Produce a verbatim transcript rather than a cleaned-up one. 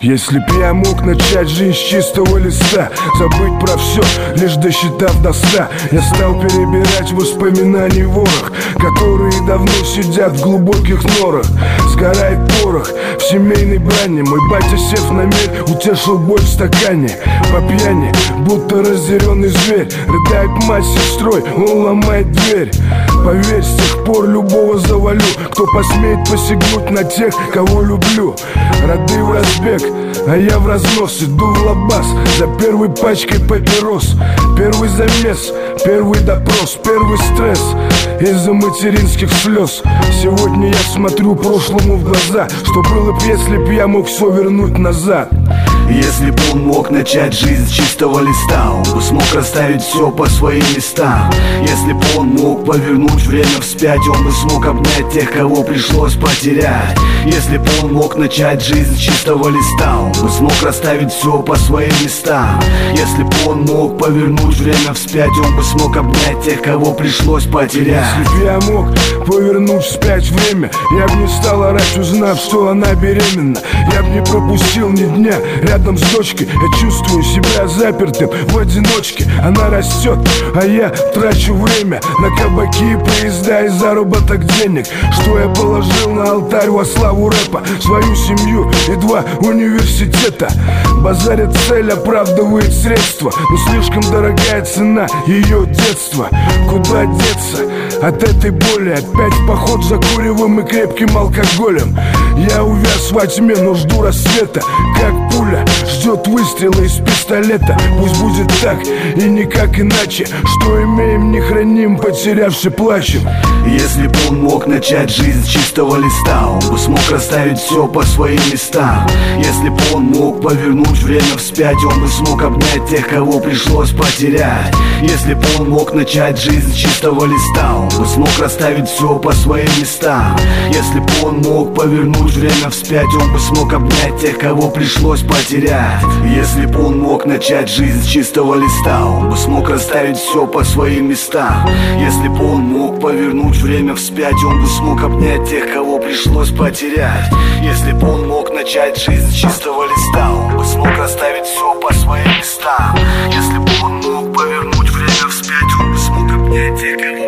Если б я мог начать жизнь с чистого листа, забыть про все, лишь досчитав до ста, я стал перебирать воспоминаний ворох, которые давно сидят в глубоких норах. Сгорает порох в семейной брани. Мой батя, сев на мель, утешил боль в стакане. По пьяни, будто разъяренный зверь, рыдает мать с сестрой, он ломает дверь. Поверь, с тех пор любого завалю, кто посмеет посягнуть на тех, кого люблю. Роды в разбег, а я в разнос. Иду в лабаз за первой пачкой папирос. Первый замес, первый допрос, первый стресс из-за материнских слез. Сегодня я смотрю прошлому в глаза. Что было б, если б я мог все вернуть назад? Если бы он мог начать жизнь с чистого листа, он бы смог расставить все по своим местам. Если бы он мог повернуть время вспять, он бы смог обнять тех, кого пришлось потерять. Если бы он мог начать жизнь с чистого листа, он бы смог расставить все по своим местам. Если бы он мог повернуть время вспять, он бы смог обнять тех, кого пришлось потерять. Если бы я мог повернуть вспять время, я бы не стал орать, узнав, что она беременна. Я бы не пропустил ни дня рядом с дочкой. Я чувствую себя запертым в одиночке. Она растет, а я трачу время на кабаки, поезда и заработок денег. Что я положил на алтарь во славу рэпа? Свою семью и два университета. Базарит цель, оправдывает средства, но слишком дорогая цена ее детства. Куда деться от этой боли? Опять в поход за куревом и крепким алкоголем. Я увяз во тьме, но жду рассвета, как пуля ждет выстрела из пистолета. Пусть будет так и никак иначе. Что имеем, не храним, потерявши плачем. Если бы он мог начать жизнь с чистого листа, он бы смог расставить все по своим местам. Если бы он мог повернуть время вспять, он бы смог обнять тех, кого пришлось потерять. Если бы он мог начать жизнь с чистого листа, он бы смог расставить все по своим местам. Если бы он мог повернуть время вспять, он бы смог обнять тех, кого пришлось потерять. Если бы он мог начать жизнь с чистого листа, он бы смог расставить все по своим местам. Если бы он мог повернуть время вспять, он бы смог обнять тех, кого пришлось потерять. Если бы он мог начать жизнь с чистого листа, он бы смог расставить все по своим местам. Если бы он мог повернуть время вспять, он бы смог обнять тех, кого